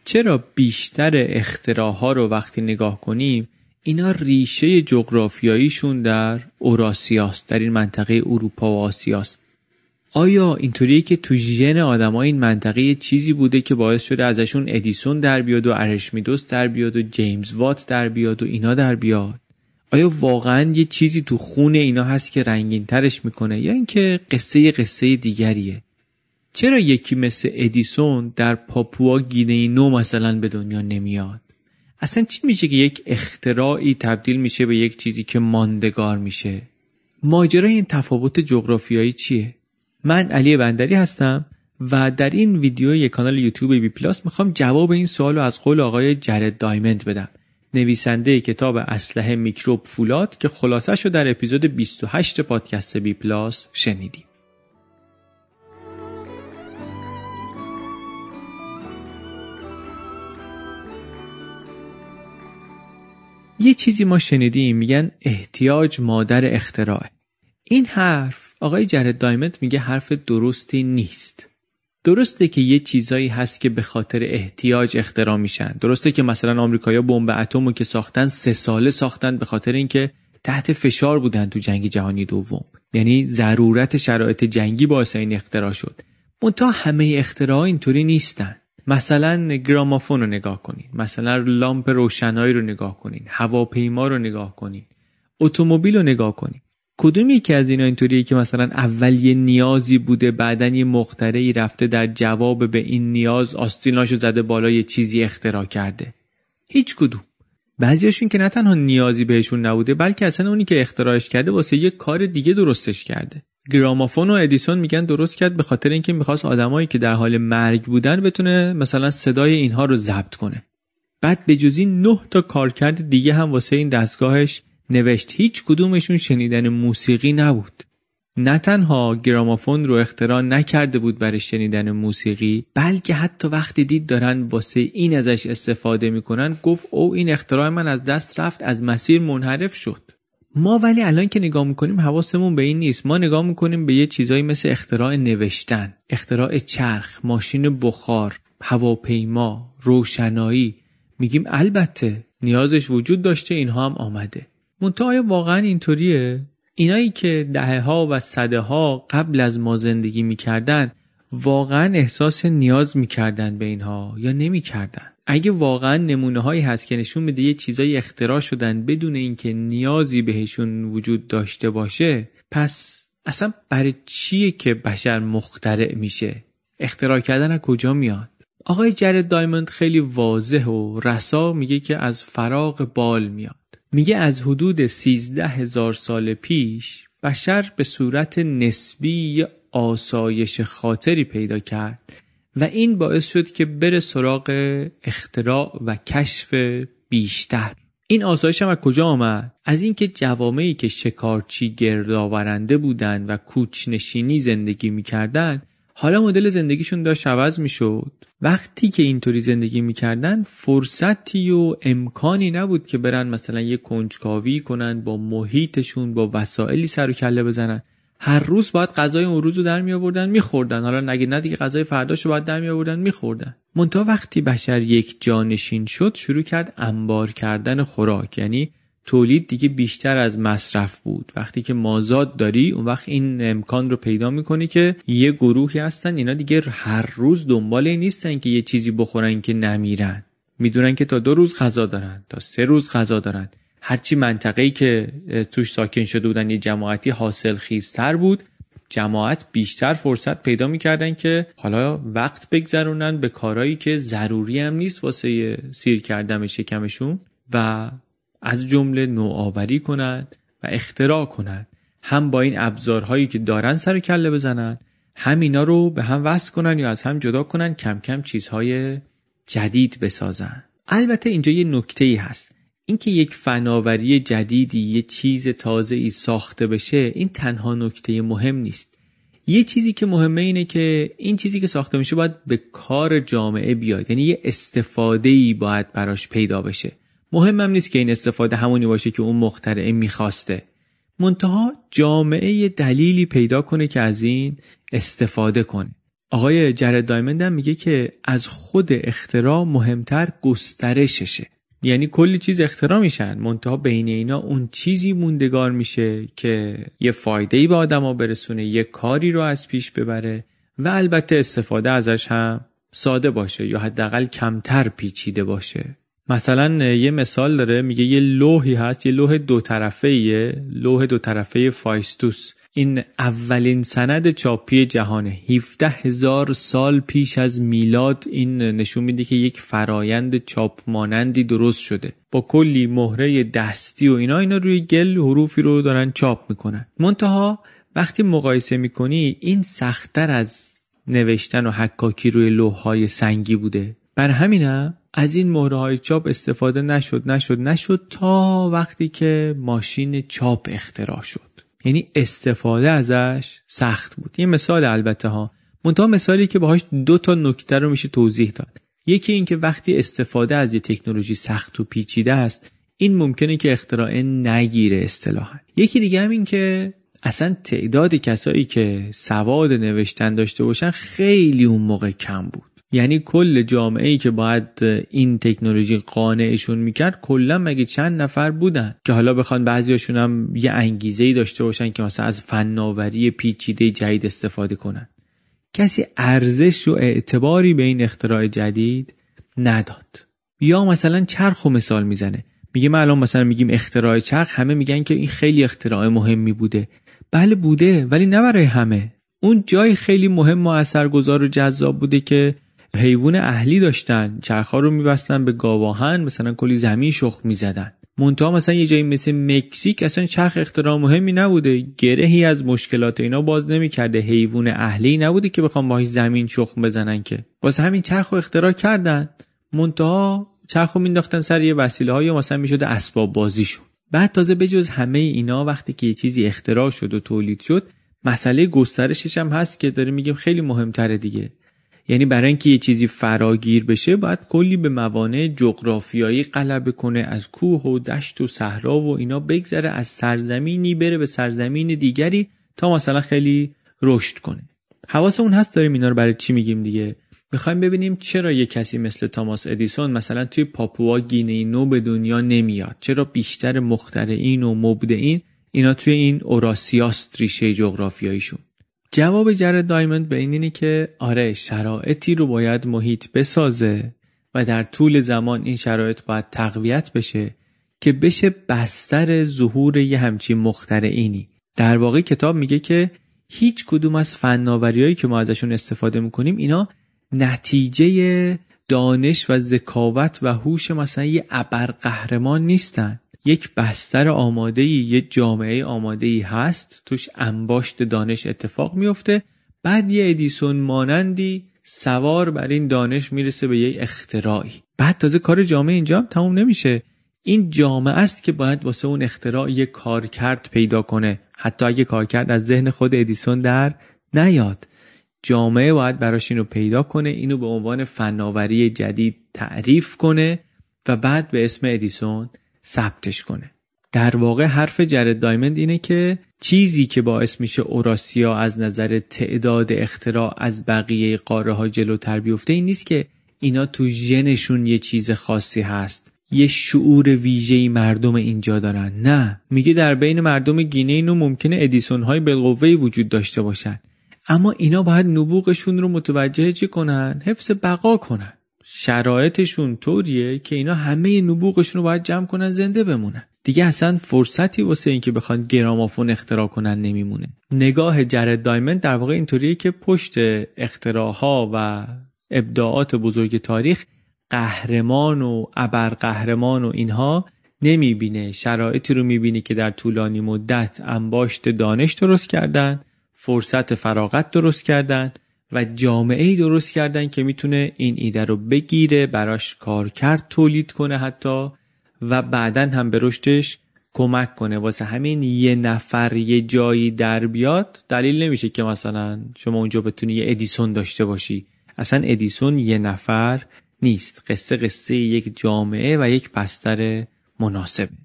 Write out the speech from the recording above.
چرا بیشتر اختراع‌ها رو وقتی نگاه کنیم اینا ریشه جغرافیاییشون در اوراسیاست، در این منطقه اروپا و آسیاست. آیا اینطوریه که تو ژن آدم‌ها این منطقه چیزی بوده که باعث شده ازشون ادیسون در بیاد و ارشمیدس در بیاد و جیمز وات در بیاد و اینا در بیاد؟ آیا واقعاً یه چیزی تو خون اینا هست که رنگین ترش میکنه یا اینکه قصه دیگریه؟ چرا یکی مثل ادیسون در پاپوا گینه نو مثلا به دنیا نمیاد؟ اصلا چی میشه که یک اختراعی تبدیل میشه به یک چیزی که ماندگار میشه؟ ماجرای این تفاوت جغرافیایی چیه؟ من علی بندری هستم و در این ویدیو کانال یوتیوب بی پلاس میخوام جواب این سوالو از قول آقای جرد دایموند بدم، نویسنده کتاب اسلحه میکروب فولاد که خلاصه‌شو در اپیزود 28 پادکست بی پلاس شنیدیم. یه چیزی ما شنیدیم میگن احتیاج مادر اختراعه. این حرف آقای جرد دایموند میگه حرف درستی نیست. درسته که یه چیزایی هست که به خاطر احتیاج اختراع میشن. درسته که مثلا آمریکایی‌ها بمب اتمو که ساختن 3 ساله ساختن به خاطر اینکه تحت فشار بودن تو جنگ جهانی دوم. یعنی ضرورت شرایط جنگی باعث این اختراع شد. منتها همه اختراعات اینطوری نیستن. مثلا گرامافون رو نگاه کنین، مثلا لامپ روشنایی رو نگاه کنین، هواپیما رو نگاه کنین، اتومبیل رو نگاه کنین. کدومی که از اینا اینطوریه که مثلا اول یه نیازی بوده بعدن یه مخترعی رفته در جواب به این نیاز آستیناشو زده بالا یه چیزی اختراع کرده؟ هیچ کدوم. بعضیاشون که نه تنها نیازی بهشون نبوده بلکه اصلا اونی که اختراعش کرده واسه یه کار دیگه درستش کرده. گرامافون و ادیسون میگن درست کرد به خاطر اینکه میخواست آدمایی که در حال مرگ بودن بتونه مثلا صدای اینها رو ضبط کنه. بعد به جز این 9 تا کارکرد دیگه هم واسه این دستگاهش نوشت. هیچ کدومشون شنیدن موسیقی نبود. نه تنها گرامافون رو اختراع نکرده بود برای شنیدن موسیقی بلکه حتی وقتی دید دارن واسه این ازش استفاده میکنن گفت او این اختراع من از دست رفت، از مسیر منحرف شد. ما ولی الان که نگاه میکنیم حواسمون به این نیست. ما نگاه میکنیم به یه چیزایی مثل اختراع نوشتن، اختراع چرخ، ماشین بخار، هواپیما، روشنایی. میگیم البته نیازش وجود داشته، اینها هم آمده. منتها آیا واقعا اینطوریه؟ اینایی که دهه‌ها و صده‌ها قبل از ما زندگی میکردن واقعا احساس نیاز میکردن به اینها یا نمیکردن؟ اگه واقعا نمونه‌هایی هست که نشون میده یه چیزایی اختراع شدن بدون اینکه نیازی بهشون وجود داشته باشه، پس اصلا برای چیه که بشر مخترع میشه؟ اختراع کردن از کجا میاد؟ آقای جرد دایموند خیلی واضح و رسا میگه که از فراغ بال میاد. میگه از حدود 13,000 سال پیش بشر به صورت نسبی آسایش خاطری پیدا کرد و این باعث شد که بره سراغ اختراع و کشف بیشتر. این آسایش هم از کجا آمد؟ از اینکه جوامعی که شکارچی گردآورنده بودن و کوچنشینی زندگی میکردن حالا مدل زندگیشون داشت عوض میشد. وقتی که اینطوری زندگی میکردن فرصتی و امکانی نبود که برن مثلا یه کنجکاوی کنن با محیطشون، با وسایلی سر و کله بزنن. هر روز باید غذای اون روزو در می آوردن میخوردن، حالا نگه نه دیگه غذای فرداشو باید در می آوردن میخوردن. منتها وقتی بشر یک جانشین شد شروع کرد انبار کردن خوراک، یعنی تولید دیگه بیشتر از مصرف بود. وقتی که مازاد داری اون وقت این امکان رو پیدا میکنی که یه گروهی هستن اینا دیگه هر روز دنبال این نیستن که یه چیزی بخورن که نمیرن، میدونن که تا 2 روز غذا دارن، تا 3 روز غذا دارن. هرچی منطقه‌ای که توش ساکن شده بودن یه جماعتی حاصل خیزتر بود، جماعت بیشتر فرصت پیدا میکردن که حالا وقت بگذرونن به کارهایی که ضروری هم نیست واسه سیر کردن شکمشون و از جمله نوآوری کنند و اختراع کنند. هم با این ابزارهایی که دارن سر و کله بزنن، هم اینا رو به هم وصل کنن یا از هم جدا کنن، کم کم چیزهای جدید بسازن. البته اینجا یه نکته‌ای هست، اینکه یک فناوری جدیدی، یه چیز تازه‌ای ساخته بشه، این تنها نکته مهم نیست. یه چیزی که مهمه اینه که این چیزی که ساخته میشه باید به کار جامعه بیاد، یعنی یه استفاده‌ای باید براش پیدا بشه. مهمم نیست که این استفاده همونی باشه که اون مخترع میخواسته، منتها جامعه یه دلیلی پیدا کنه که از این استفاده کنه. آقای جرد دایموند هم میگه که از خود اختراع مهمتر گسترششه. یعنی کلی چیز اختراع میشن، منتها بین اینا اون چیزی موندگار میشه که یه فایده‌ای به آدما برسونه، یه کاری رو از پیش ببره و البته استفاده ازش هم ساده باشه یا حداقل کمتر پیچیده باشه. مثلا یه مثال داره، میگه یه لوحی هست، یه لوح دو طرفه‌ایه، لوح دو طرفه فایستوس. این اولین سند چاپی جهانه. 17,000 سال پیش از میلاد این نشون میده که یک فرایند چاپ مانندی درست شده. با کلی مهره دستی و اینا روی گل حروفی رو دارن چاپ میکنن. منتها وقتی مقایسه میکنی این سخت‌تر از نوشتن و حکاکی روی لوح‌های سنگی بوده. بر همینه از این مهره‌های چاپ استفاده نشد تا وقتی که ماشین چاپ اختراع شد. یعنی استفاده ازش سخت بود. یه مثال البته ها، منتها مثالی که باهاش 2 تا نکته رو میشه توضیح داد. یکی این که وقتی استفاده از یه تکنولوژی سخت و پیچیده است، این ممکنه که اختراع نگیره اصطلاحاً. یکی دیگه هم این که اصلا تعداد کسایی که سواد نوشتن داشته باشن خیلی اون موقع کم بود. یعنی کل جامعه‌ای که باید این تکنولوژی قانعشون میکرد کلا مگه چند نفر بودن که حالا بخوان بعضیاشون هم یه انگیزه‌ای داشته باشن که مثلا از فناوری پیچیده جدید استفاده کنن. کسی ارزش و اعتباری به این اختراع جدید نداد. یا مثلا چرخو مثال میزنه، میگه ما الان مثلا میگیم اختراع چرخ، همه میگن که این خیلی اختراع مهمی بوده. بله بوده، ولی نه برای همه. اون جای خیلی مهم و اثرگذار و جذاب بوده که حیوان اهلی داشتن، چرخا رو میبستن به گاواهن، مثلا کلی زمین شخم میزدن. منتها مثلا یه جایی مثل مکزیک اصلا چرخ اختراع مهمی نبوده، گرهی از مشکلات اینا باز نمیکرده، حیوان اهلی نبوده که بخوام باهاش زمین شخم بزنن، که واسه همین چرخ رو اختراع کردن. منتها چرخ رو مینداختن سر یه وسیله‌های مثلا میشد اسباب بازیشون. بعد تازه بجز همه اینا وقتی که یه چیزی اختراع شد و تولید شد، مسئله گسترشش هم هست که داره میگیم خیلی مهمتره دیگه. یعنی برای اینکه یه چیزی فراگیر بشه باید کلی به موانع جغرافیایی غلبه کنه، از کوه و دشت و صحرا و اینا بگذره، از سرزمینی بره به سرزمین دیگری تا مثلا خیلی رشد کنه. حواسمون هست داریم اینا رو برای چی میگیم دیگه. میخوایم ببینیم چرا یه کسی مثل توماس ادیسون مثلا توی پاپوا گینه نو به دنیا نمیاد، چرا بیشتر مخترعین و مبدعین اینا توی این اوراسیاست ریشه جغرافیاییشون. جواب جرد دایموند به اینه که آره، شرایطی رو باید محیط بسازه و در طول زمان این شرایط باید تقویت بشه که بشه بستر ظهور یه همچین مخترعینی. در واقع کتاب میگه که هیچ کدوم از فناوریایی که ما ازشون استفاده میکنیم اینا نتیجه دانش و ذکاوت و هوش مثلا یه ابرقهرمان نیستن. یک بستر آماده‌ای، یک جامعه آماده‌ای هست، توش انباشت دانش اتفاق میفته، بعد یه ادیسون مانندی سوار بر این دانش میرسه به یه اختراعی. بعد تازه کار جامعه اینجا هم تموم نمیشه. این جامعه است که باید واسه اون اختراع یه کارکرد پیدا کنه، حتی اگه کارکرد از ذهن خود ادیسون در نیاد. جامعه باید براش اینو پیدا کنه، اینو به عنوان فناوری جدید تعریف کنه و بعد به اسم ادیسون ثبتش کنه. در واقع حرف جرد دایموند اینه که چیزی که باعث میشه اوراسیا از نظر تعداد اختراع از بقیه قاره ها جلوتر بیفته این نیست که اینا تو ژنشون یه چیز خاصی هست، یه شعور ویژه‌ای مردم اینجا دارن. نه، میگه در بین مردم گینه نو ممکنه ادیسون های بالقوه‌ای وجود داشته باشن، اما اینا باید نبوغشون رو متوجه چی کنن؟ حفظ بقا کنن. شرایطشون طوریه که اینا همه نبوغشون رو باید جمع کنن زنده بمونن. دیگه اصلا فرصتی واسه این که بخوان گرامافون اختراع کنن نمیمونه. نگاه جرد دایموند در واقع اینطوریه که پشت اختراعها و ابداعات بزرگ تاریخ قهرمان و ابرقهرمان و اینها نمیبینه، شرایطی رو میبینه که در طولانی مدت انباشت دانش درست کردن، فرصت فراغت درست کردن و جامعه‌ای درست کردن که میتونه این ایده رو بگیره، براش کارکرد تولید کنه حتی و بعدن هم به رشدش کمک کنه. واسه همین یه نفر یه جایی در بیاد دلیل نمیشه که مثلا شما اونجا بتونی یه ادیسون داشته باشی. اصلا ادیسون یه نفر نیست، قصه یک جامعه و یک بستر مناسبه.